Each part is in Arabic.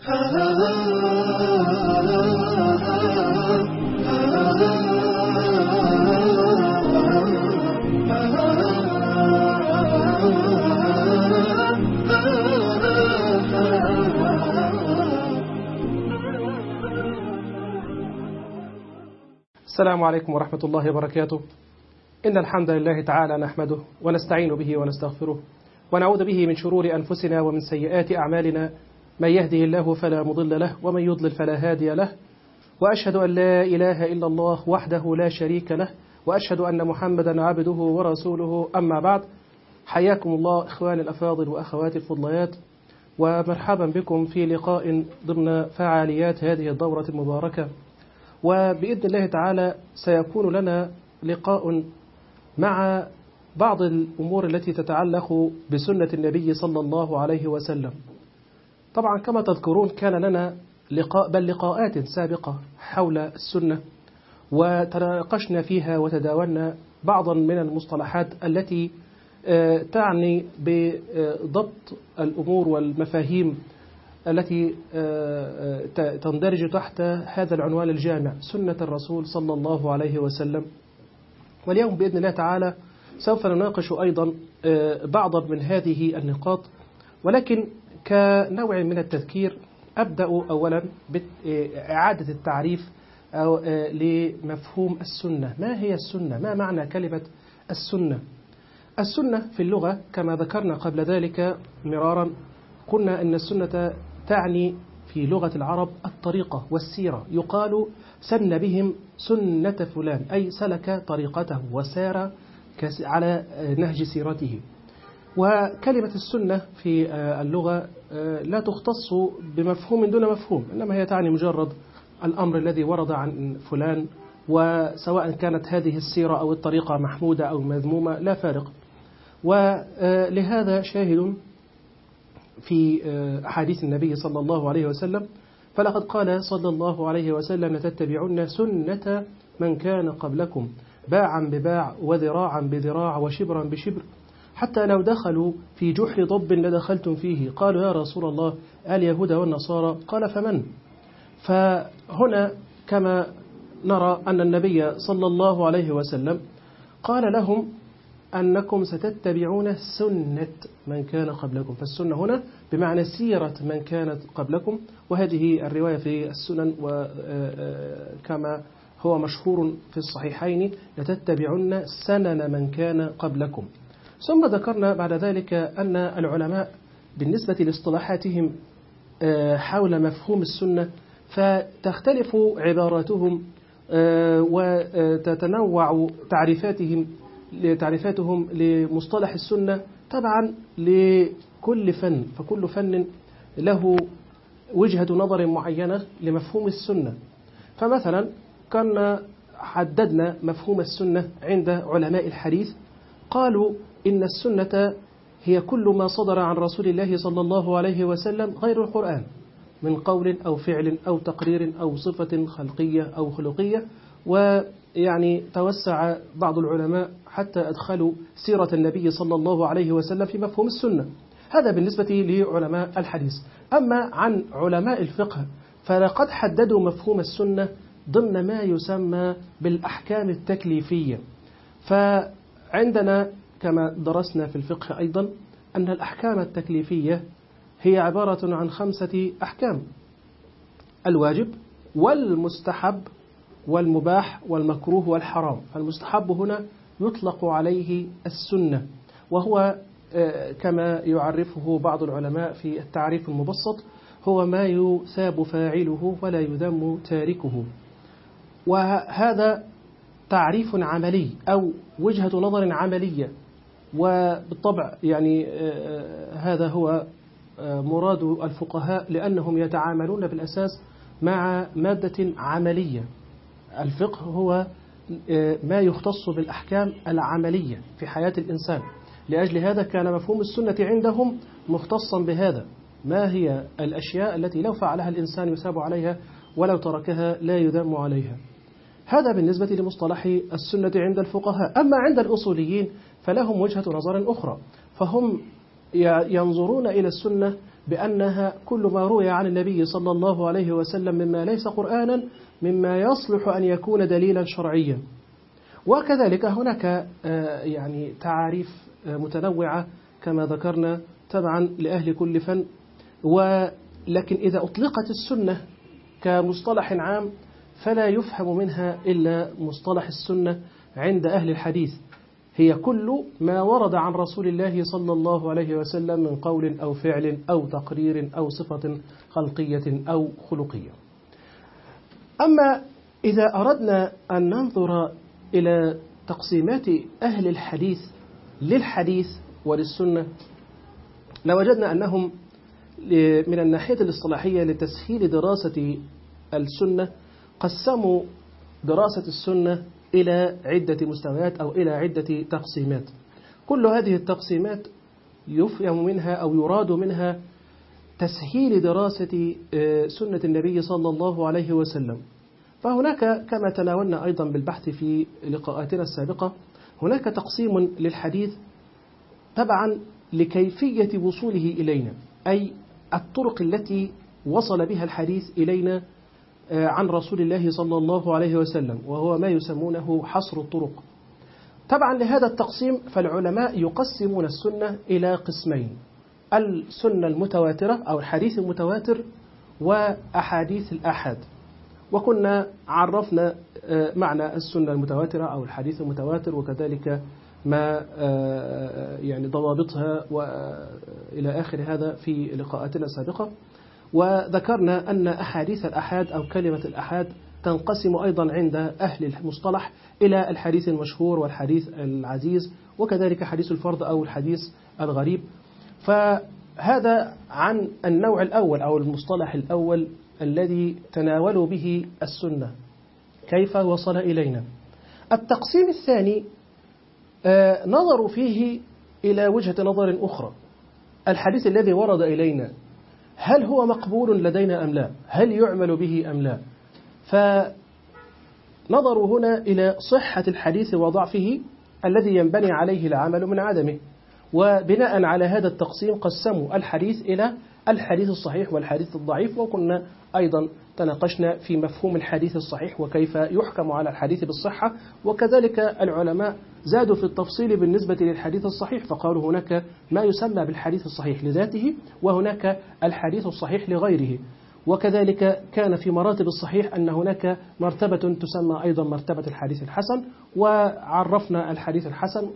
السلام عليكم ورحمة الله وبركاته. إن الحمد لله تعالى نحمده ونستعين به ونستغفره ونعوذ به من شرور أنفسنا ومن سيئات أعمالنا، من يهده الله فلا مضل له ومن يضلل فلا هادي له، وأشهد أن لا إله إلا الله وحده لا شريك له، وأشهد أن محمدا عبده ورسوله. أما بعد، حياكم الله إخواني الأفاضل وأخواتي الفضليات، ومرحبا بكم في لقاء ضمن فعاليات هذه الدورة المباركة. وبإذن الله تعالى سيكون لنا لقاء مع بعض الأمور التي تتعلق بسنة النبي صلى الله عليه وسلم. طبعا كما تذكرون كان لنا لقاءات سابقة حول السنة، وتناقشنا فيها وتداولنا بعضا من المصطلحات التي تعني بضبط الأمور والمفاهيم التي تندرج تحت هذا العنوان الجامع، سنة الرسول صلى الله عليه وسلم. واليوم بإذن الله تعالى سوف نناقش أيضا بعضا من هذه النقاط، ولكن كنوع من التذكير أبدأ أولا بإعادة التعريف لمفهوم السنة. ما هي السنة؟ ما معنى كلمة السنة؟ السنة في اللغة كما ذكرنا قبل ذلك مرارا، قلنا أن السنة تعني في لغة العرب الطريقة والسيرة. يقال سن بهم سنة فلان، أي سلك طريقته وسار على نهج سيرته. وكلمة السنة في اللغة لا تختص بمفهوم دون مفهوم، إنما هي تعني مجرد الأمر الذي ورد عن فلان، وسواء كانت هذه السيرة أو الطريقة محمودة أو مذمومة لا فارق. ولهذا شاهد في أحاديث النبي صلى الله عليه وسلم، فلقد قال صلى الله عليه وسلم: لتتبعن سنة من كان قبلكم باعا بباع وذراعا بذراع وشبرا بشبر، حتى لو دخلوا في جحر ضب لدخلتم فيه. قالوا: يا رسول الله اليهود والنصارى؟ قال: فمن؟ فهنا كما نرى أن النبي صلى الله عليه وسلم قال لهم أنكم ستتبعون سنة من كان قبلكم، فالسنة هنا بمعنى سيرة من كانت قبلكم. وهذه الرواية في السنن، وكما هو مشهور في الصحيحين: لتتبعون سنن من كان قبلكم. ثم ذكرنا بعد ذلك أن العلماء بالنسبة لاصطلاحاتهم حول مفهوم السنة فتختلف عباراتهم وتتنوع تعريفاتهم لمصطلح السنة طبعا لكل فن، فكل فن له وجهة نظر معينة لمفهوم السنة. فمثلا كنا حددنا مفهوم السنة عند علماء الحديث، قالوا إن السنة هي كل ما صدر عن رسول الله صلى الله عليه وسلم غير القرآن من قول أو فعل أو تقرير أو صفة خلقية أو خلقية. ويعني توسع بعض العلماء حتى أدخلوا سيرة النبي صلى الله عليه وسلم في مفهوم السنة. هذا بالنسبة لعلماء الحديث. أما عن علماء الفقه فلقد حددوا مفهوم السنة ضمن ما يسمى بالأحكام التكليفية. فعندنا كما درسنا في الفقه أيضا أن الأحكام التكليفية هي عبارة عن 5 أحكام: الواجب والمستحب والمباح والمكروه والحرام. فالمستحب هنا يطلق عليه السنة، وهو كما يعرفه بعض العلماء في التعريف المبسط: هو ما يثاب فاعله ولا يذم تاركه. وهذا تعريف عملي أو وجهة نظر عملية، وبالطبع يعني هذا هو مراد الفقهاء، لأنهم يتعاملون بالأساس مع مادة عملية. الفقه هو ما يختص بالأحكام العملية في حياة الإنسان. لأجل هذا كان مفهوم السنة عندهم مختصا بهذا: ما هي الأشياء التي لو فعلها الإنسان يثاب عليها ولو تركها لا يذم عليها. هذا بالنسبة لمصطلح السنة عند الفقهاء. أما عند الأصوليين فلهم وجهة نظر أخرى، فهم ينظرون إلى السنة بأنها كل ما روي عن النبي صلى الله عليه وسلم مما ليس قرآنا مما يصلح أن يكون دليلا شرعيا. وكذلك هناك يعني تعاريف متنوعة كما ذكرنا طبعا لأهل كل فن، ولكن إذا أطلقت السنة كمصطلح عام فلا يفهم منها إلا مصطلح السنة عند أهل الحديث، هي كل ما ورد عن رسول الله صلى الله عليه وسلم من قول أو فعل أو تقرير أو صفة خلقية أو خلقية. أما إذا أردنا أن ننظر إلى تقسيمات أهل الحديث للحديث وللسنة لوجدنا أنهم من الناحية الاصطلاحية لتسهيل دراسة السنة قسموا دراسة السنة إلى عدة مستويات أو إلى عدة تقسيمات. كل هذه التقسيمات يفهم منها أو يراد منها تسهيل دراسة سنة النبي صلى الله عليه وسلم. فهناك كما تناولنا أيضا بالبحث في لقاءاتنا السابقة هناك تقسيم للحديث تبعا لكيفية وصوله إلينا، أي الطرق التي وصل بها الحديث إلينا عن رسول الله صلى الله عليه وسلم، وهو ما يسمونه حصر الطرق. طبعا لهذا التقسيم فالعلماء يقسمون السنة إلى قسمين: السنة المتواترة أو الحديث المتواتر وأحاديث الآحاد. وكنا عرفنا معنى السنة المتواترة أو الحديث المتواتر وكذلك ما يعني ضوابطها وإلى آخر هذا في لقاءاتنا السابقة. وذكرنا أن أحاديث الأحاد أو كلمة الأحاد تنقسم أيضا عند أهل المصطلح إلى الحديث المشهور والحديث العزيز وكذلك حديث الفرد أو الحديث الغريب. فهذا عن النوع الأول أو المصطلح الأول الذي تناولوا به السنة كيف وصل إلينا. التقسيم الثاني نظروا فيه إلى وجهة نظر أخرى: الحديث الذي ورد إلينا هل هو مقبول لدينا أم لا؟ هل يعمل به أم لا؟ فنظروا هنا إلى صحة الحديث وضعفه الذي ينبني عليه العمل من عدمه. وبناء على هذا التقسيم قسموا الحديث إلى الحديث الصحيح والحديث الضعيف. وكنا أيضا تناقشنا في مفهوم الحديث الصحيح وكيف يحكم على الحديث بالصحة. وكذلك العلماء زادوا في التفصيل بالنسبة للحديث الصحيح، فقالوا هناك ما يسمى بالحديث الصحيح لذاته وهناك الحديث الصحيح لغيره. وكذلك كان في مراتب الصحيح أن هناك مرتبة تسمى أيضا مرتبة الحديث الحسن، وعرفنا الحديث الحسن.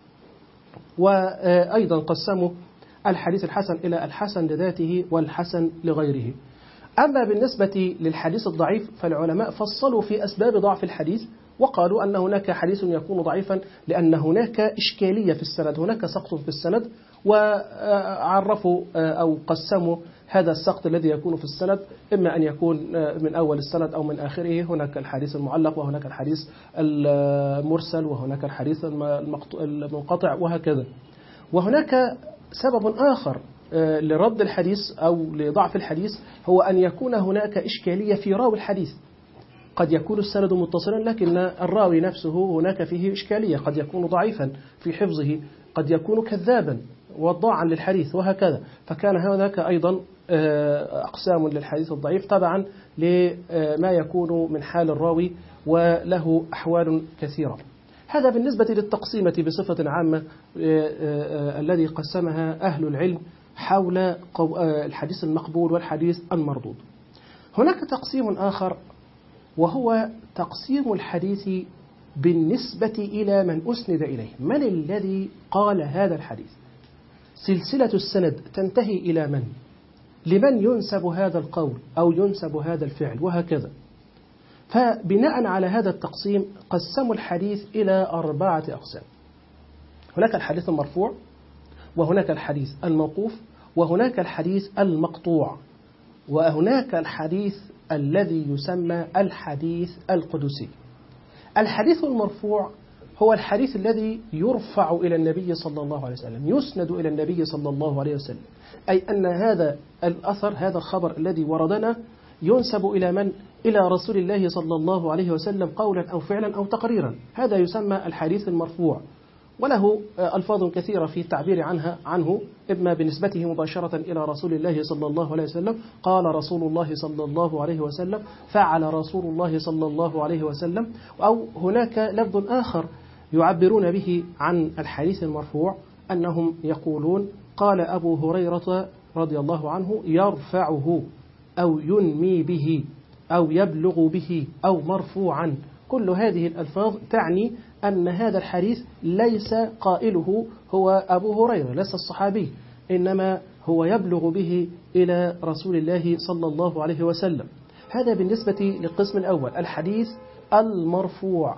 وأيضا قسموا الحديث الحسن إلى الحسن لذاته والحسن لغيره. أما بالنسبة للحديث الضعيف فالعلماء فصلوا في أسباب ضعف الحديث وقالوا أن هناك حديث يكون ضعيفا لأن هناك إشكالية في السند، هناك سقط في السند. وعرفوا أو قسموا هذا السقط الذي يكون في السند إما أن يكون من أول السند أو من آخره. هناك الحديث المعلق وهناك الحديث المرسل وهناك الحديث المنقطع وهكذا. وهناك سبب آخر لرد الحديث أو لضعف الحديث هو أن يكون هناك إشكالية في راوي الحديث. قد يكون السند متصلا لكن الراوي نفسه هناك فيه إشكالية، قد يكون ضعيفا في حفظه، قد يكون كذابا وضاعا للحديث وهكذا. فكان هناك أيضا أقسام للحديث الضعيف طبعا لما يكون من حال الراوي وله أحوال كثيرة. هذا بالنسبة للتقسيمة بصفة عامة الذي قسمها أهل العلم حول الحديث المقبول والحديث المردود. هناك تقسيم آخر وهو تقسيم الحديث بالنسبة إلى من أسند إليه. من الذي قال هذا الحديث؟ سلسلة السند تنتهي إلى من؟ لمن ينسب هذا القول أو ينسب هذا الفعل وهكذا. فبناء على هذا التقسيم قسموا الحديث إلى 4 أقسام: هناك الحديث المرفوع، وهناك الحديث الموقوف، وهناك الحديث المقطوع، وهناك الحديث الذي يسمى الحديث القدسي. الحديث المرفوع هو الحديث الذي يرفع إلى النبي صلى الله عليه وسلم، يسند إلى النبي صلى الله عليه وسلم، أي أن هذا الأثر هذا الخبر الذي وردنا ينسب إلى من؟ إلى رسول الله صلى الله عليه وسلم قولا أو فعلا أو تقريرا. هذا يسمى الحديث المرفوع. وله ألفاظ كثيرة في التعبير عنه، إما بنسبته مباشرة إلى رسول الله صلى الله عليه وسلم، قال رسول الله صلى الله عليه وسلم، فعل رسول الله صلى الله عليه وسلم، أو هناك لفظ آخر يعبرون به عن الحديث المرفوع أنهم يقولون قال أبو هريرة رضي الله عنه يرفعه أو ينمي به أو يبلغ به أو مرفوعا. كل هذه الألفاظ تعني أن هذا الحديث ليس قائله هو أبو هريرة، ليس الصحابي، إنما هو يبلغ به إلى رسول الله صلى الله عليه وسلم. هذا بالنسبة للقسم الأول، الحديث المرفوع.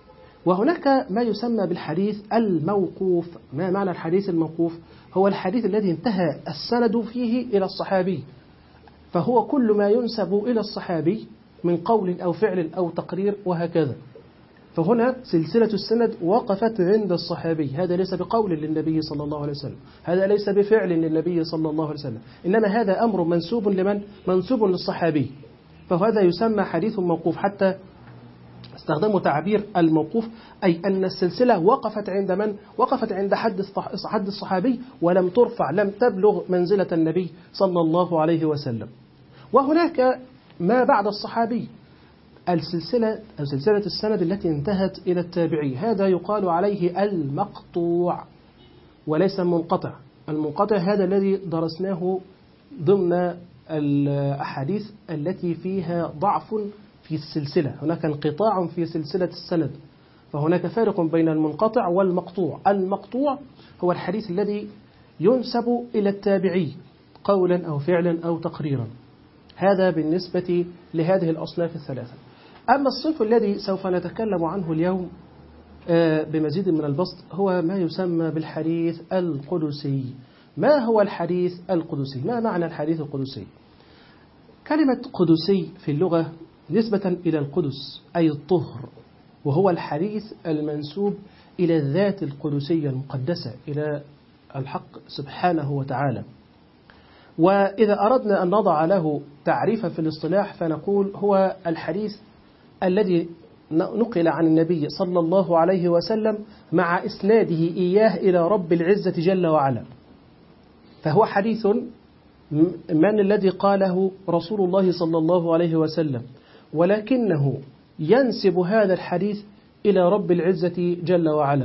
وهناك ما يسمى بالحديث الموقوف. ما معنى الحديث الموقوف؟ هو الحديث الذي انتهى السند فيه إلى الصحابي، فهو كل ما ينسب إلى الصحابي من قول أو فعل أو تقرير وهكذا. فهنا سلسلة السند وقفت عند الصحابي، هذا ليس بقول للنبي صلى الله عليه وسلم، هذا ليس بفعل للنبي صلى الله عليه وسلم، إنما هذا أمر منسوب لمن؟ منسوب للصحابي، فهذا يسمى حديث موقوف. حتى استخدموا تعبير الموقوف، أي أن السلسلة وقفت عند من؟ وقفت عند حد الصحابي ولم ترفع، لم تبلغ منزلة النبي صلى الله عليه وسلم. وهناك ما بعد الصحابي، السلسلة أو سلسلة السند التي انتهت إلى التابعي، هذا يقال عليه المقطوع وليس المنقطع. المنقطع هذا الذي درسناه ضمن الأحاديث التي فيها ضعف في السلسلة، هناك انقطاع في سلسلة السند، فهناك فارق بين المنقطع والمقطوع. المقطوع هو الحديث الذي ينسب إلى التابعي قولا أو فعلا أو تقريرا. هذا بالنسبة لهذه الأصناف الثلاثة. أما الصنف الذي سوف نتكلم عنه اليوم بمزيد من البسط هو ما يسمى بالحديث القدسي. ما هو الحديث القدسي؟ ما معنى الحديث القدسي؟ كلمة قدسي في اللغة نسبة إلى القدس أي الطهر، وهو الحديث المنسوب إلى الذات القدسية المقدسة، إلى الحق سبحانه وتعالى. وإذا أردنا أن نضع له تعريفا في الاصطلاح فنقول هو الحديث الذي نقل عن النبي صلى الله عليه وسلم مع إسناده إياه إلى رب العزة جل وعلا. فهو حديث من الذي قاله رسول الله صلى الله عليه وسلم، ولكنه ينسب هذا الحديث إلى رب العزة جل وعلا.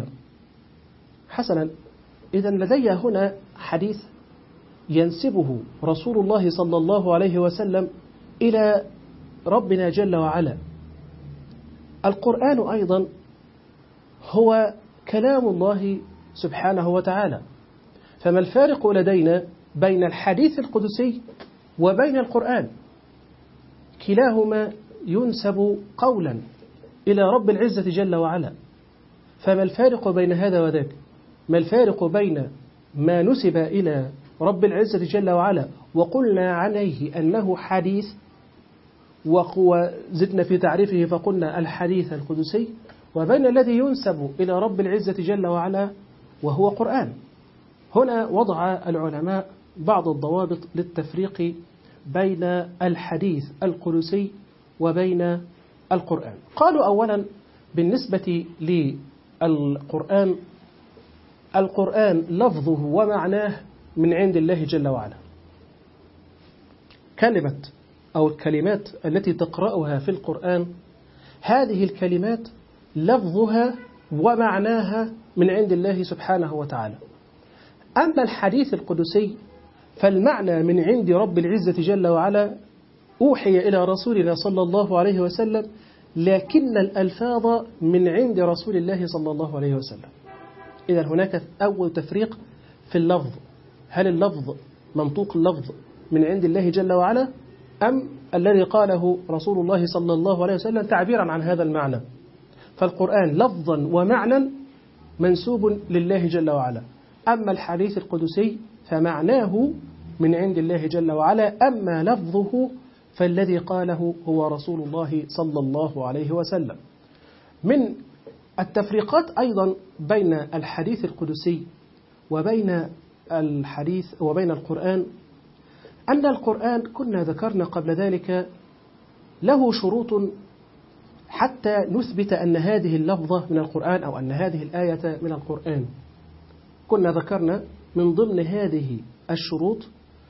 حسنا، إذا لدي هنا حديث ينسبه رسول الله صلى الله عليه وسلم إلى ربنا جل وعلا. القرآن أيضا هو كلام الله سبحانه وتعالى، فما الفارق لدينا بين الحديث القدسي وبين القرآن؟ كلاهما ينسب قولا إلى رب العزة جل وعلا، فما الفارق بين هذا وذاك؟ ما الفارق بين ما نسب إلى رب العزة جل وعلا وقلنا عليه أنه حديث وزدنا في تعريفه فقلنا الحديث القدسي، وبين الذي ينسب إلى رب العزة جل وعلا وهو قرآن؟ هنا وضع العلماء بعض الضوابط للتفريق بين الحديث القدسي وبين القرآن. قالوا أولا بالنسبة للقرآن، القرآن لفظه ومعناه من عند الله جل وعلا. كلمة أو الكلمات التي تقرأها في القرآن، هذه الكلمات لفظها ومعناها من عند الله سبحانه وتعالى. أما الحديث القدسي فالمعنى من عند رب العزة جل وعلا، أوحي إلى رسولنا صلى الله عليه وسلم، لكن الألفاظ من عند رسول الله صلى الله عليه وسلم. إذا هناك أول تفريق في اللفظ، هل اللفظ منطوق اللفظ من عند الله جل وعلا أم الذي قاله رسول الله صلى الله عليه وسلم تعبيرا عن هذا المعنى؟ فالقرآن لفظا ومعنى منسوب لله جل وعلا، أما الحديث القدسي فمعناه من عند الله جل وعلا، أما لفظه فالذي قاله هو رسول الله صلى الله عليه وسلم. من التفريقات أيضا بين الحديث القدسي وبين القرآن أن القرآن كنا ذكرنا قبل ذلك له شروط حتى نثبت أن هذه اللفظة من القرآن أو أن هذه الآية من القرآن. كنا ذكرنا من ضمن هذه الشروط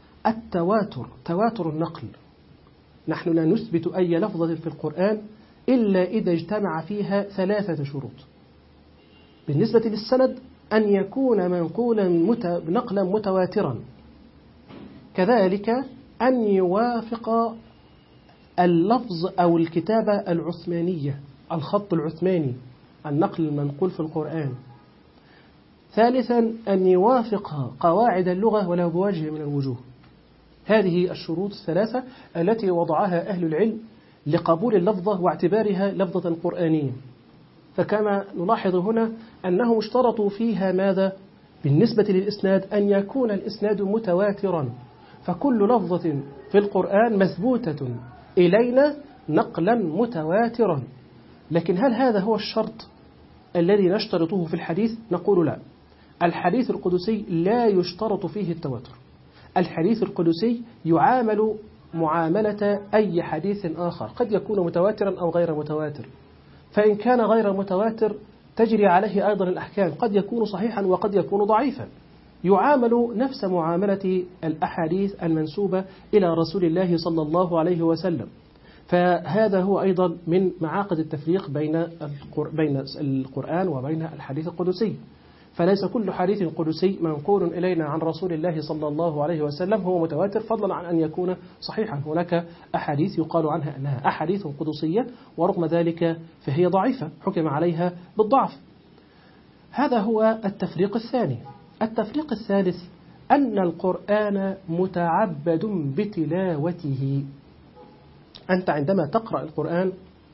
تواتر النقل. نحن لا نثبت أي لفظة في القرآن إلا إذا اجتمع فيها 3 شروط. بالنسبة للسند أن يكون منقولا نقلا متواترا، كذلك أن يوافق اللفظ أو الكتابة العثمانية، الخط العثماني، النقل المنقول في القرآن. ثالثا أن يوافق قواعد اللغة ولو بوجه من الوجوه. هذه الشروط 3 التي وضعها أهل العلم لقبول اللفظة واعتبارها لفظة قرآنية. فكما نلاحظ هنا أنهم اشترطوا فيها ماذا؟ بالنسبة للإسناد أن يكون الإسناد متواترا، فكل لفظة في القرآن مثبوتة إلينا نقلا متواترا. لكن هل هذا هو الشرط الذي نشترطه في الحديث؟ نقول لا. الحديث القدسي لا يشترط فيه التواتر. الحديث القدسي يعامل معاملة أي حديث آخر، قد يكون متواترا أو غير متواتر. فإن كان غير متواتر تجري عليه أيضا الأحكام، قد يكون صحيحا وقد يكون ضعيفا. يعامل نفس معاملة الأحاديث المنسوبة إلى رسول الله صلى الله عليه وسلم. فهذا هو أيضا من معاقد التفريق بين القرآن وبين الحديث القدسي. فليس كل حديث قدسي منقول إلينا عن رسول الله صلى الله عليه وسلم هو متواتر، فضلا عن أن يكون صحيحا. هناك أحاديث يقال عنها أنها أحاديث قدسية ورغم ذلك فهي ضعيفة، حكم عليها بالضعف. هذا هو التفريق الثاني. التفريق الثالث أن القرآن متعبد بتلاوته. أنت عندما تقرأ القرآن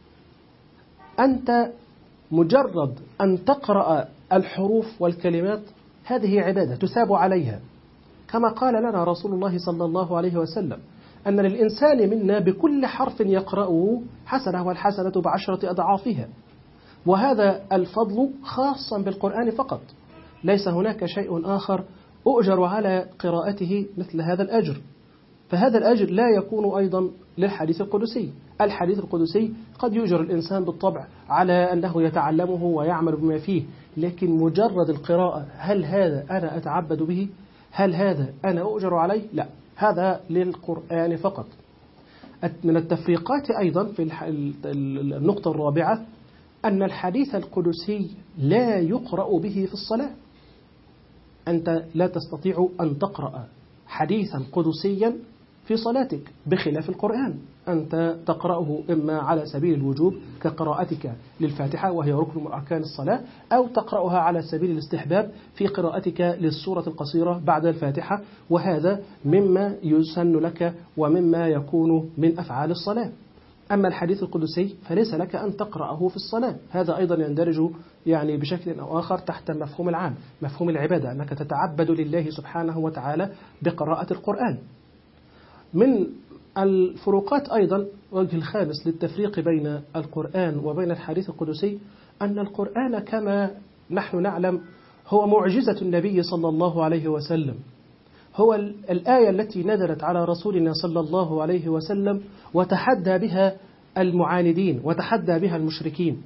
أنت مجرد أن تقرأ الحروف والكلمات هذه عبادة تثاب عليها، كما قال لنا رسول الله صلى الله عليه وسلم أن للإنسان منا بكل حرف يقرأه حسنة، والحسنة ب10 أضعافها. وهذا الفضل خاصا بالقرآن فقط، ليس هناك شيء آخر أؤجر على قراءته مثل هذا الأجر. فهذا الأجر لا يكون أيضا للحديث القدسي. الحديث القدسي قد يؤجر الإنسان بالطبع على أنه يتعلمه ويعمل بما فيه، لكن مجرد القراءة هل هذا أنا أتعبد به؟ هل هذا أنا أؤجر عليه؟ لا، هذا للقرآن فقط. من التفريقات أيضا في النقطة الرابعة أن الحديث القدسي لا يقرأ به في الصلاة. أنت لا تستطيع أن تقرأ حديثا قدسيا في صلاتك بخلاف القرآن. أنت تقرأه إما على سبيل الوجوب كقراءتك للفاتحة وهي ركن من أركان الصلاة، أو تقرأها على سبيل الاستحباب في قراءتك للسورة القصيرة بعد الفاتحة، وهذا مما يسن لك ومما يكون من أفعال الصلاة. أما الحديث القدسي فليس لك أن تقرأه في الصلاة. هذا أيضا يندرج يعني بشكل أو آخر تحت المفهوم العام، مفهوم العبادة، أنك تتعبد لله سبحانه وتعالى بقراءة القرآن. من الفروقات أيضا وجه الخامس للتفريق بين القرآن وبين الحديث القدسي أن القرآن كما نحن نعلم هو معجزة النبي صلى الله عليه وسلم، هو الآية التي نزلت على رسولنا صلى الله عليه وسلم وتحدى بها المعاندين وتحدى بها المشركين.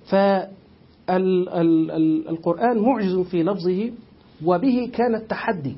فالقرآن معجز في لفظه، وبه كان التحدي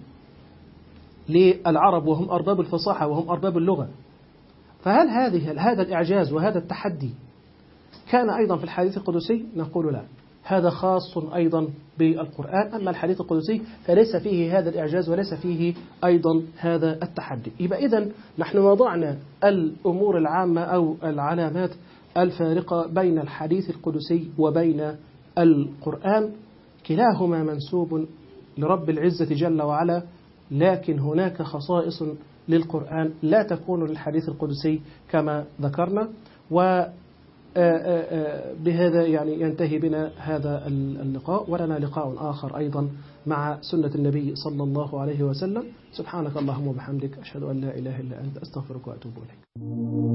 للعرب وهم أرباب الفصاحة وهم أرباب اللغة. فهل هذا الإعجاز وهذا التحدي كان أيضا في الحديث القدسي؟ نقول لا، هذا خاص أيضا بالقرآن. أما الحديث القدسي فليس فيه هذا الإعجاز وليس فيه أيضا هذا التحدي. يبقى إذن نحن وضعنا الأمور العامة أو العلامات الفارقة بين الحديث القدسي وبين القرآن. كلاهما منسوب لرب العزة جل وعلا، لكن هناك خصائص للقرآن لا تكون للحديث القدسي كما ذكرنا. وبهذا يعني ينتهي بنا هذا اللقاء، ولنا لقاء آخر أيضا مع سنة النبي صلى الله عليه وسلم. سبحانك اللهم وبحمدك، أشهد أن لا إله إلا أنت، أستغفرك وأتوب إليك.